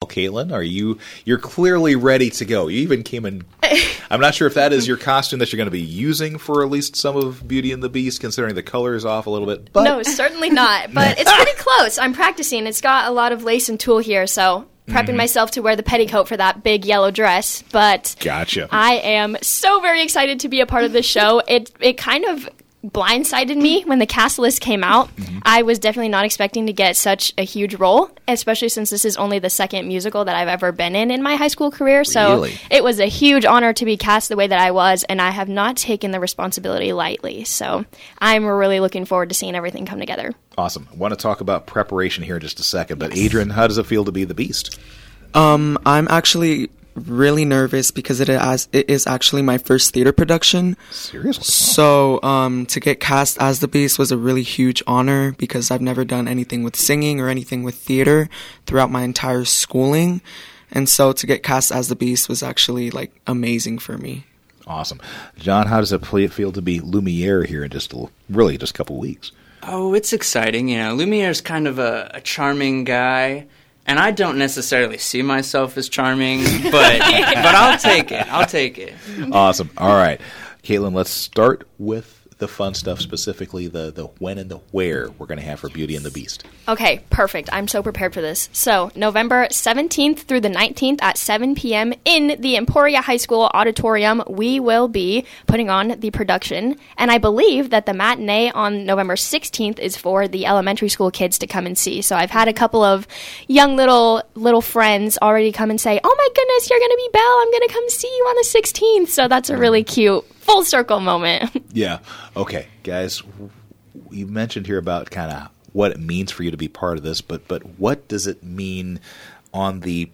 Caitlin. You're clearly ready to go. You even came in. I'm not sure if that is your costume that you're going to be using for at least some of Beauty and the Beast, considering the color is off a little bit. But no, certainly not. But it's pretty close. I'm practicing. It's got a lot of lace and tulle here, so prepping myself to wear the petticoat for that big yellow dress. But gotcha. I am so very excited to be a part of this show. It kind of blindsided me when the cast list came out. I was definitely not expecting to get such a huge role, especially since this is only the second musical that I've ever been in my high school career. So Really? It was a huge honor to be cast the way that I was, and I have not taken the responsibility lightly. So I'm really looking forward to seeing everything come together. Awesome. I want to talk about preparation here in just a second, but Adrian, how does it feel to be the Beast? I'm actually really nervous because it is actually my first theater production. Seriously? So to get cast as the Beast was a really huge honor because I've never done anything with singing or anything with theater throughout my entire schooling. And so to get cast as the Beast was actually like amazing for me. Awesome. John, how does it feel to be Lumiere here in just a couple weeks? Oh, it's exciting. Lumiere's kind of a charming guy. And I don't necessarily see myself as charming, but I'll take it. Awesome. All right. Caitlin, let's start with the fun stuff, specifically the when and the where we're going to have for Beauty and the Beast. Okay, perfect. I'm so prepared for this. So, November 17th through the 19th at 7 p.m. in the Emporia High School Auditorium, we will be putting on the production. And I believe that the matinee on November 16th is for the elementary school kids to come and see. So, I've had a couple of young little friends already come and say, "Oh my goodness, you're going to be Belle. I'm going to come see you on the 16th." So, that's a really cute full circle moment. Yeah. Okay, guys, you mentioned here about kind of what it means for you to be part of this, but what does it mean on the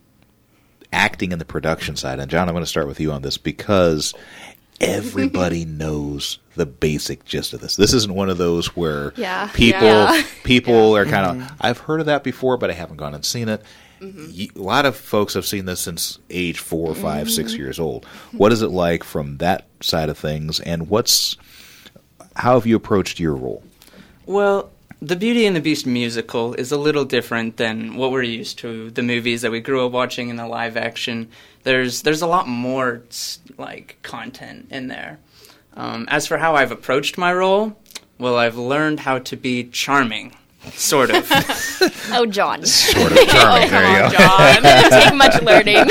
acting and the production side? And John, I'm going to start with you on this because everybody knows the basic gist of this. This isn't one of those where people are kind of, I've heard of that before, but I haven't gone and seen it. A lot of folks have seen this since age 4, 5, 6 years old. What is it like from that side of things, and how have you approached your role? Well, the Beauty and the Beast musical is a little different than what we're used to, the movies that we grew up watching in the live action. There's a lot more content in there. As for how I've approached my role, well, I've learned how to be charming. Sort of. Oh, John. Sort of charming. There you go. John. It didn't take much learning.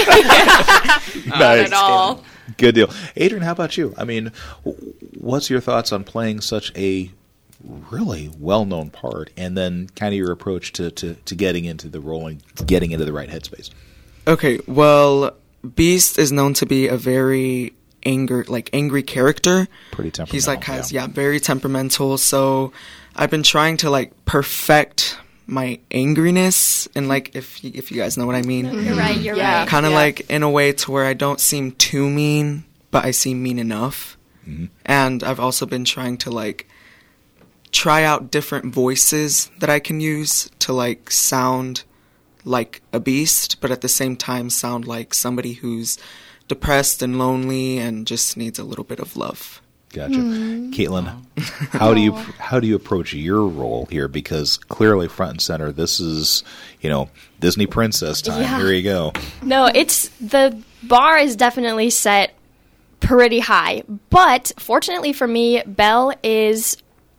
Not at all. Good deal. Adrian, how about you? I mean, what's your thoughts on playing such a really well-known part, and then kind of your approach to getting into the role and getting into the right headspace? Okay, well, Beast is known to be a very angry character. Pretty temperamental. He's very temperamental, so I've been trying to perfect my angriness, and if you guys know what I mean. You're right. Kind of in a way to where I don't seem too mean, but I seem mean enough. Mm-hmm. And I've also been trying to try out different voices that I can use to sound like a beast, but at the same time sound like somebody who's depressed and lonely and just needs a little bit of love. Gotcha. Caitlin, how do you approach your role here? Because clearly front and center, this is, Disney princess time. Yeah. Here you go. No, the bar is definitely set pretty high. But fortunately for me, Belle is,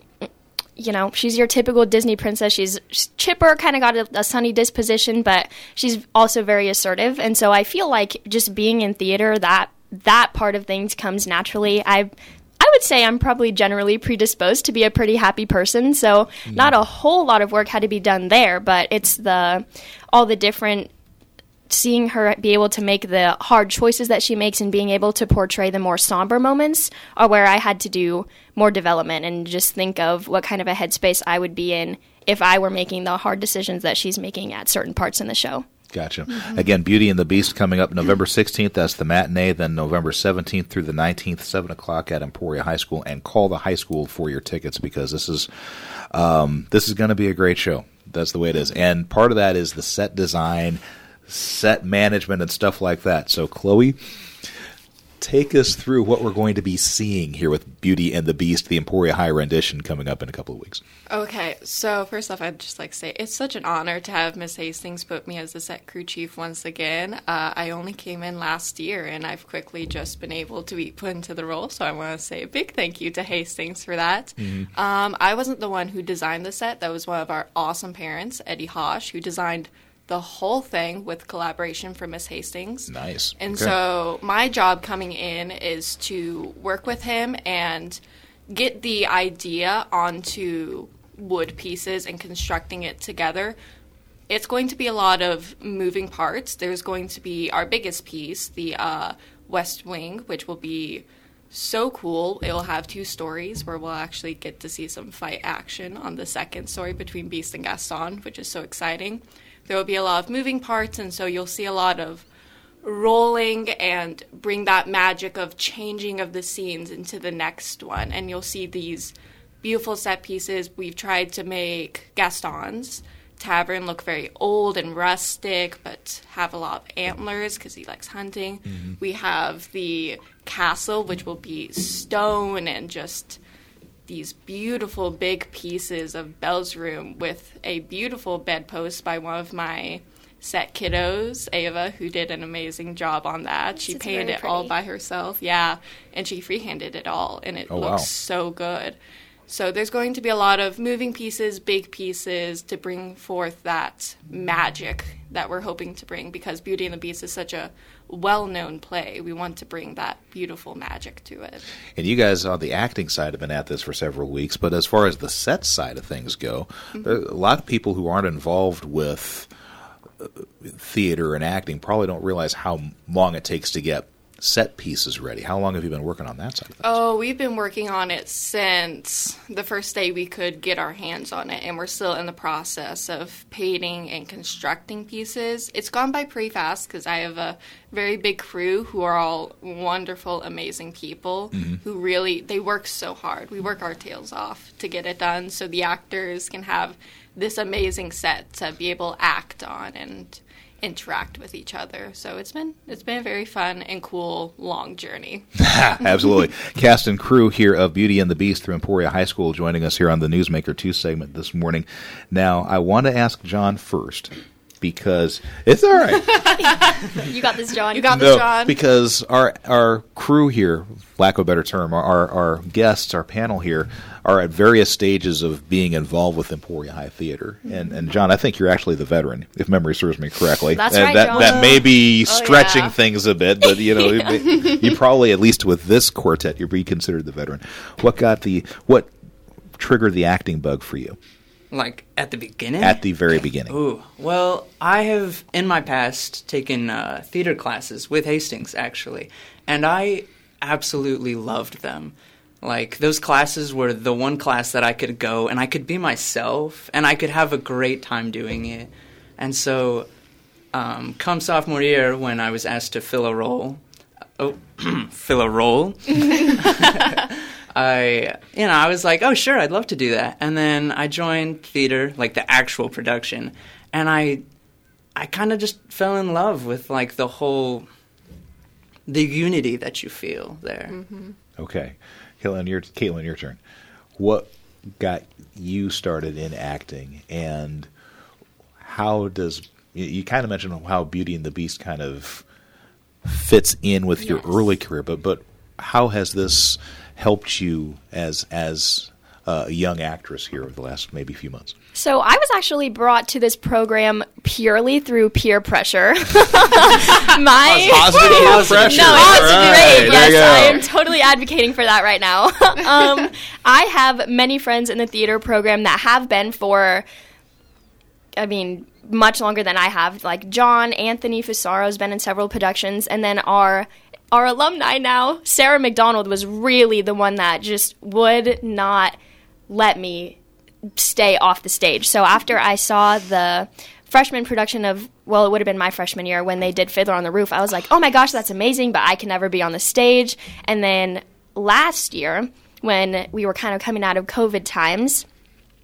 she's your typical Disney princess. She's chipper, kind of got a sunny disposition, but she's also very assertive. And so I feel like just being in theater, that part of things comes naturally. I would say I'm probably generally predisposed to be a pretty happy person, so not a whole lot of work had to be done there, but it's all the different, seeing her be able to make the hard choices that she makes and being able to portray the more somber moments are where I had to do more development and just think of what kind of a headspace I would be in if I were making the hard decisions that she's making at certain parts in the show. Gotcha. Mm-hmm. Again, Beauty and the Beast coming up November 16th. That's the matinee. Then November 17th through the 19th, 7 o'clock at Emporia High School. And call the high school for your tickets because this is going to be a great show. That's the way it is. And part of that is the set design, set management, and stuff like that. So, Chloe, take us through what we're going to be seeing here with Beauty and the Beast, the Emporia High rendition, coming up in a couple of weeks. Okay, so first off, I'd just like to say it's such an honor to have Miss Hastings put me as the set crew chief once again. I only came in last year, and I've quickly just been able to be put into the role, so I want to say a big thank you to Hastings for that. I wasn't the one who designed the set. That was one of our awesome parents, Eddie Hosh, who designed the whole thing with collaboration from Miss Hastings. Nice. And Okay. so my job coming in is to work with him and get the idea onto wood pieces and constructing it together. It's going to be a lot of moving parts. There's going to be our biggest piece, the West Wing, which will be so cool. It will have 2 stories where we'll actually get to see some fight action on the second story between Beast and Gaston, which is so exciting. There will be a lot of moving parts, and so you'll see a lot of rolling and bring that magic of changing of the scenes into the next one. And you'll see these beautiful set pieces. We've tried to make Gaston's tavern look very old and rustic, but have a lot of antlers because he likes hunting. We have the castle, which will be stone and just these beautiful big pieces of Belle's room with a beautiful bedpost by one of my set kiddos, Ava, who did an amazing job on that. She It's painted very it all pretty. by herself, yeah, and she freehanded it all, and it looks wow. so good. So there's going to be a lot of moving pieces, big pieces to bring forth that magic that we're hoping to bring, because Beauty and the Beast is such a well-known play. We want to bring that beautiful magic to it. And you guys on the acting side have been at this for several weeks, but as far as the set side of things go, there are a lot of people who aren't involved with theater and acting probably don't realize how long it takes to get set pieces ready. How long have you been working on that side of things? Oh, we've been working on it since the first day we could get our hands on it, and we're still in the process of painting and constructing pieces. It's gone by pretty fast because I have a very big crew who are all wonderful, amazing people who really, they work so hard. We work our tails off to get it done so the actors can have this amazing set to be able to act on and interact with each other. So it's been a very fun and cool long journey. Absolutely. Cast and crew here of Beauty and the Beast through Emporia High School joining us here on the Newsmaker 2 segment this morning. Now, I want to ask John first, because it's all right. You got this, John. You got this, John. Because our crew here, lack of a better term, our guests, our panel here, are at various stages of being involved with Emporia High Theater. And John, I think you're actually the veteran, if memory serves me correctly. That's and right, that, John. that may be stretching yeah. things a bit, but you probably, at least with this quartet, you'd be considered the veteran. What triggered the acting bug for you Like at the beginning? at the very beginning? Ooh, well, I have in my past taken theater classes with Hastings, actually, and I absolutely loved them. Like, those classes were the one class that I could go and I could be myself and I could have a great time doing it. And so, come sophomore year, when I was asked to fill a role, I was like, oh, sure, I'd love to do that. And then I joined theater, like the actual production, and I kind of just fell in love with, like, the unity that you feel there. Mm-hmm. Okay. Caitlin, your turn. What got you started in acting, and how does you kind of mentioned how Beauty and the Beast kind of fits in with your Yes. early career, but how has this helped you as a young actress here over the last maybe few months? So I was actually brought to this program purely through peer pressure. Positive pressure. No, All it's right, great. there you Yes, go. I am totally advocating for that right now. I have many friends in the theater program that have been for, much longer than I have. Like John, Anthony Fusaro has been in several productions, and then our alumni now, Sarah McDonald, was really the one that just would not let me stay off the stage. So after I saw the freshman production of, it would have been my freshman year when they did Fiddler on the Roof, I was like, oh my gosh, that's amazing, but I can never be on the stage. And then last year, when we were kind of coming out of COVID times,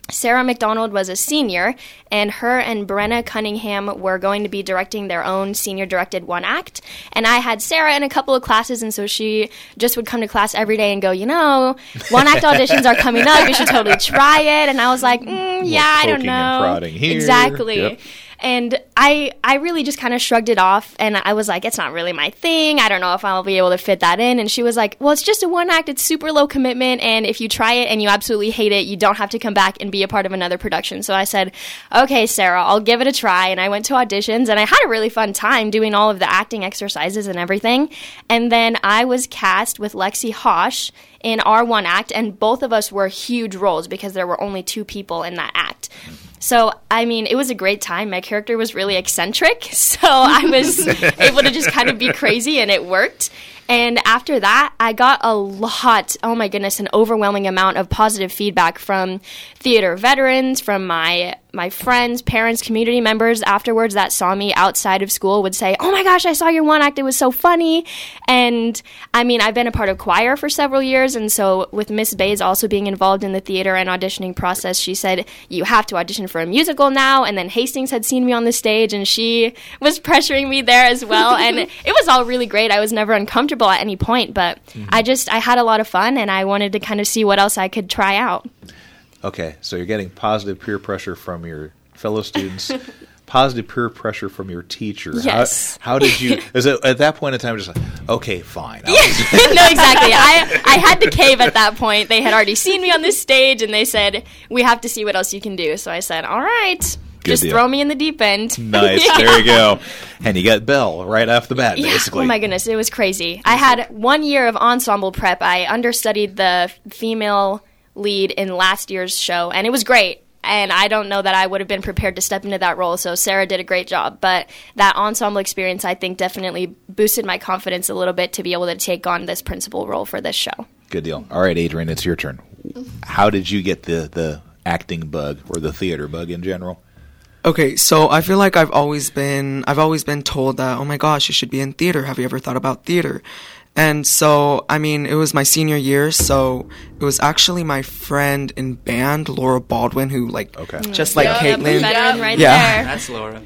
Sarah McDonald was a senior, and her and Brenna Cunningham were going to be directing their own senior-directed one-act. And I had Sarah in a couple of classes, and so she just would come to class every day and go, one-act auditions are coming up. You should totally try it. And I was like, yeah, I don't poking know. and prodding here. Exactly. Yep. And I really just kind of shrugged it off, and I was like, it's not really my thing. I don't know if I'll be able to fit that in. And she was like, well, it's just a one act. It's super low commitment, and if you try it and you absolutely hate it, you don't have to come back and be a part of another production. So I said, okay, Sarah, I'll give it a try. And I went to auditions, and I had a really fun time doing all of the acting exercises and everything. And then I was cast with Lexi Hosh in our one act, and both of us were huge roles because there were only 2 people in that act. So, I mean, it was a great time. My character was really eccentric, so I was able to just kind of be crazy, and it worked. And after that, I got a lot, oh my goodness, an overwhelming amount of positive feedback from theater veterans, from my friends, parents, community members afterwards that saw me outside of school would say, oh my gosh, I saw your one act, it was so funny. And I mean, I've been a part of choir for several years, and so with Miss Bays also being involved in the theater and auditioning process, she said, you have to audition for a musical now. And then Hastings had seen me on the stage, and she was pressuring me there as well. And it was all really great. I was never uncomfortable at any point, but I had a lot of fun, and I wanted to kind of see what else I could try out. Okay, so you're getting positive peer pressure from your fellow students, positive peer pressure from your teacher. Yes. How did you, is it at that point in time just like, okay, fine. No, exactly. I had to cave at that point. They had already seen me on this stage, and they said, we have to see what else you can do. So I said, all right, just throw me in the deep end. Nice, Yeah. There you go. And you got Belle right off the bat, basically. Oh my goodness, it was crazy. I had 1 year of ensemble prep. I understudied the female lead in last year's show, and it was great. And I don't know that I would have been prepared to step into that role, so Sarah did a great job. But that ensemble experience, I think, definitely boosted my confidence a little bit to be able to take on this principal role for this show. Good deal. All right, Adrian, it's your turn. How did you get the acting bug or the theater bug in general? Okay, so I feel like I've always been told that, oh my gosh, you should be in theater. Have you ever thought about theater? And so, I mean, it was my senior year, so it was actually my friend in band, Laura Baldwin, who just like Caitlin. Veteran right Yeah. there. That's Laura.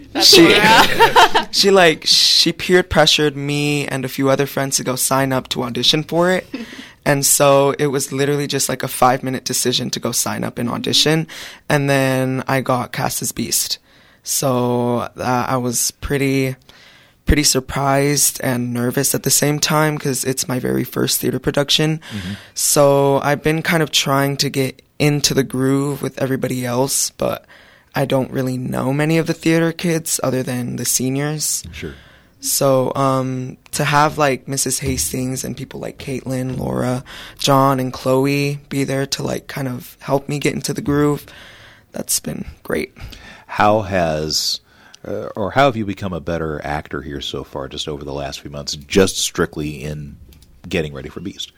She peer pressured me and a few other friends to go sign up to audition for it. And so it was literally just like a 5-minute decision to go sign up and audition. And then I got cast as Beast. So I was pretty surprised and nervous at the same time because it's my very first theater production. Mm-hmm. So I've been kind of trying to get into the groove with everybody else, but I don't really know many of the theater kids other than the seniors. Sure. So to have like Mrs. Hastings and people like Caitlin, Laura, John, and Chloe be there to like kind of help me get into the groove, that's been great. How have you become a better actor here so far, just over the last few months, just strictly in getting ready for Beast?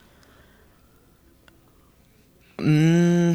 I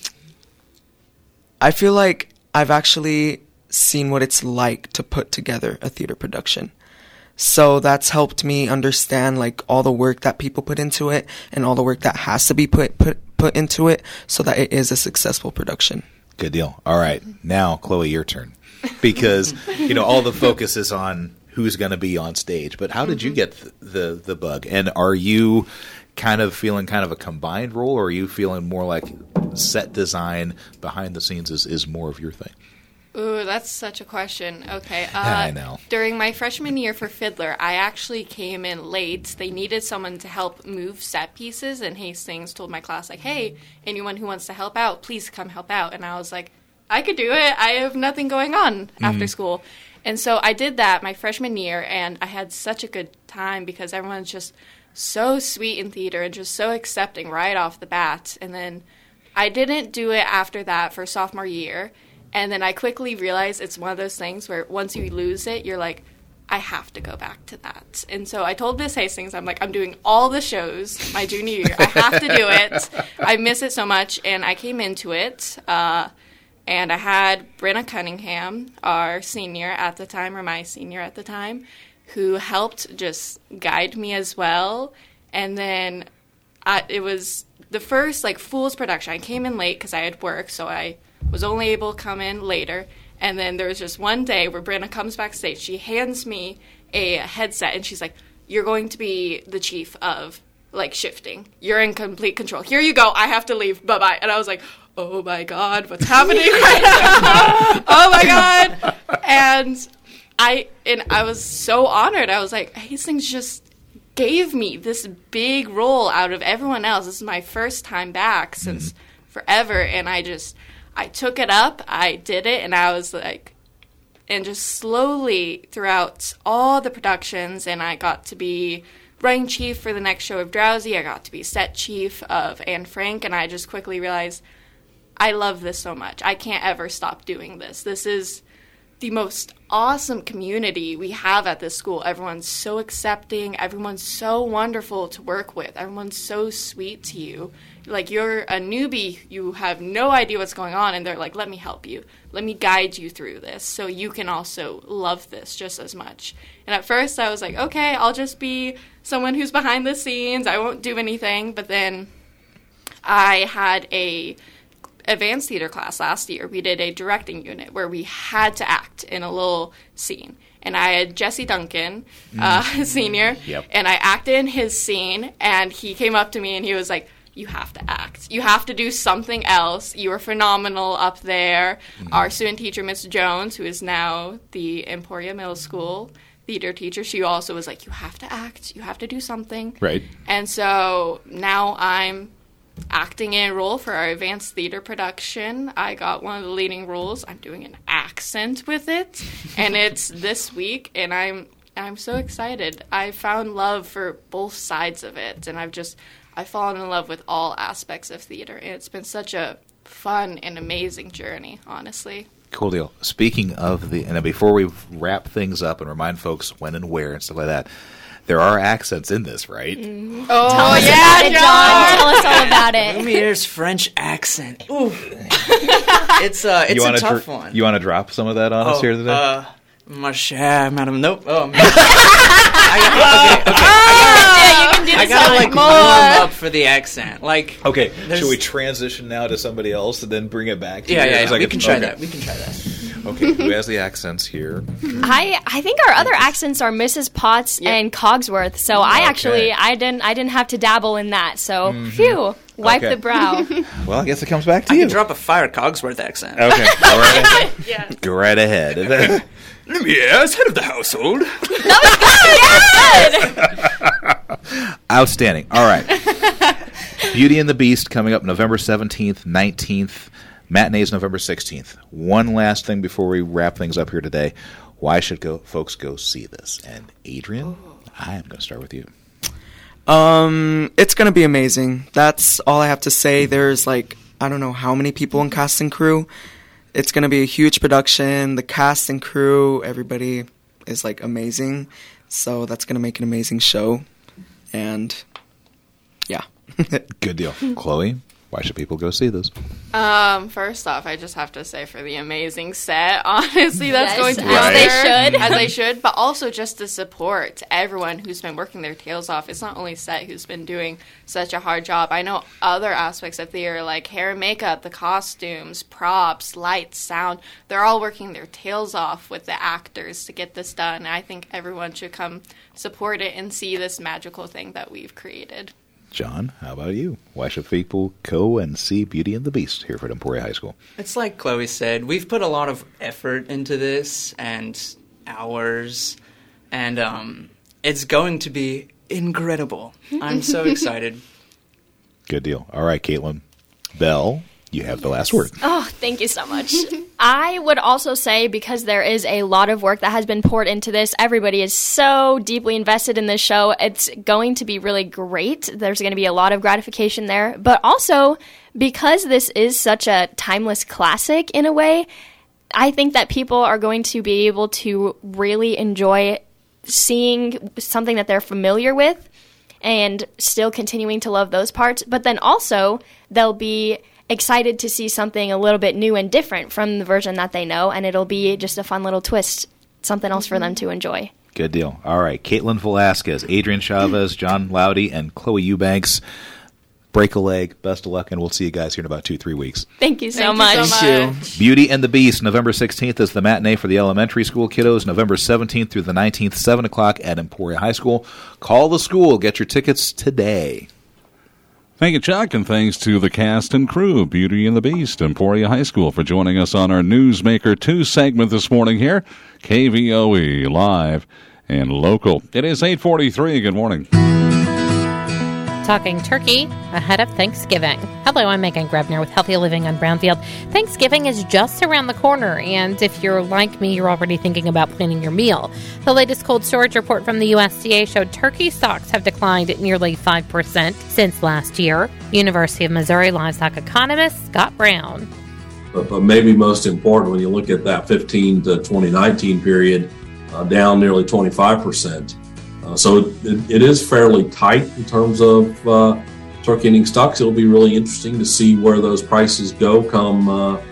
feel like I've actually seen what it's like to put together a theater production. So that's helped me understand like all the work that people put into it and all the work that has to be put into it so that it is a successful production. Good deal. All right. Now, Chloe, your turn. Because, all the focus is on who's going to be on stage. But how did you get the bug? And are you kind of feeling kind of a combined role, or are you feeling more like set design behind the scenes is more of your thing? Ooh, that's such a question. Okay. I know. During my freshman year for Fiddler, I actually came in late. They needed someone to help move set pieces, and Hastings told my class, like, hey, anyone who wants to help out, please come help out. And I was like, I could do it. I have nothing going on after school. And so I did that my freshman year, and I had such a good time because everyone's just so sweet in theater and just so accepting right off the bat. And then I didn't do it after that for sophomore year. And then I quickly realized it's one of those things where once you lose it, you're like, I have to go back to that. And so I told Miss Hastings, I'm like, I'm doing all the shows my junior year. I have to do it. I miss it so much. And I came into it, and I had Brenna Cunningham, our senior at the time, or my senior at the time, who helped just guide me as well. And then it was the first like Fools production. I came in late because I had work, so I was only able to come in later. And then there was just one day where Brianna comes backstage. She hands me a headset, and she's like, "You're going to be the chief of like shifting. You're in complete control. Here you go. I have to leave. Bye-bye." And I was like, "Oh my God, what's happening right now? Oh my God." And I was so honored. I was like, Hastings just gave me this big role out of everyone else. This is my first time back since forever. And I took it up. I did it. And I was like, and just slowly throughout all the productions, and I got to be running chief for the next show of Drowsy. I got to be set chief of Anne Frank. And I just quickly realized, I love this so much. I can't ever stop doing this. This is the most awesome community we have at this school. Everyone's so accepting. Everyone's so wonderful to work with. Everyone's so sweet to you. Like, you're a newbie. You have no idea what's going on, and they're like, "Let me help you. Let me guide you through this so you can also love this just as much." And at first I was like, okay, I'll just be someone who's behind the scenes. I won't do anything. But then I had a advanced theater class last year. We did a directing unit where we had to act in a little scene. And I had Jesse Duncan, senior, and I acted in his scene, and he came up to me and he was like, "You have to act. You have to do something else. You were phenomenal up there." Our student teacher, Miss Jones, who is now the Emporia Middle School theater teacher, she also was like, "You have to act. You have to do something." Right. And so now I'm acting in a role for our advanced theater production. I got one of the leading roles. I'm doing an accent with it, and it's this week, and I'm so excited. I found love for both sides of it, and I've fallen in love with all aspects of theater, and it's been such a fun and amazing journey, honestly. Cool deal. Speaking of and before we wrap things up and remind folks when and where and stuff like that, there are accents in this, right? Mm-hmm. Oh, Yeah, John, tell us all about it. Lumiere's French accent. Ooh. It's a tough one. You want to drop some of that on us here today? Ma chère, madame. Nope. Oh, man. You can do I this gotta like warm up for the accent. Like, Okay, should we transition now to somebody else and then bring it back to you? We can try that. We can try that. Okay, who has the accents here? I think our other accents are Mrs. Potts and Cogsworth. So I didn't have to dabble in that. So phew, wipe the brow. Well, I guess it comes back to I you. can drop a fire Cogsworth accent. Okay, all right. Yeah. Go right ahead. Yes, head of the household. Outstanding. All right. Beauty and the Beast coming up November 17th, 19th. Matinees November 16th. One last thing before we wrap things up here today. Why should folks go see this? And Adrian, I am going to start with you. It's going to be amazing. That's all I have to say. There's I don't know how many people in cast and crew. It's going to be a huge production. The cast and crew, everybody is amazing. So that's going to make an amazing show. And yeah. Good deal. Chloe, why should people go see this? First off, I just have to say for the amazing set, honestly, that's going to be as they should. as they should, but also just to support everyone who's been working their tails off. It's not only Set who's been doing such a hard job. I know other aspects of theater, like hair and makeup, the costumes, props, lights, sound, they're all working their tails off with the actors to get this done. I think everyone should come support it and see this magical thing that we've created. John, how about you? Why should people go and see Beauty and the Beast here at Emporia High School? It's like Chloe said, we've put a lot of effort into this and hours, and it's going to be incredible. I'm so excited. Good deal. All right, Caitlin. Belle, you have the last word. Oh, thank you so much. I would also say, because there is a lot of work that has been poured into this, everybody is so deeply invested in this show, it's going to be really great. There's going to be a lot of gratification there. But also, because this is such a timeless classic in a way, I think that people are going to be able to really enjoy seeing something that they're familiar with and still continuing to love those parts. But then also, they'll be excited to see something a little bit new and different from the version that they know, and it'll be just a fun little twist, something else for them to enjoy. Good deal. All right, Caitlin Velasquez, Adrian Chavez, John Loudy, and Chloe Eubanks. break a leg. Best of luck, and we'll see you guys here in about 2-3 weeks. Thank you so Thank much. you so Thank much. Beauty and the Beast, November 16th is the matinee for the elementary school kiddos. November 17th through the 19th, 7 o'clock at Emporia High School. Call the school. Get your tickets today. Thank you, Chuck, and thanks to the cast and crew, Beauty and the Beast, Emporia High School, for joining us on our Newsmaker 2 segment this morning here. KVOE, live and local. It is 8:43. Good morning. Talking turkey ahead of Thanksgiving. Hello, I'm Megan Grebner with Healthy Living on Brownfield. Thanksgiving is just around the corner, and if you're like me, you're already thinking about planning your meal. The latest cold storage report from the USDA showed turkey stocks have declined nearly 5% since last year. University of Missouri livestock economist Scott Brown. But maybe most important, when you look at that 15 to 2019 period, down nearly 25%. So it is fairly tight in terms of turkey ending stocks. It'll be really interesting to see where those prices go come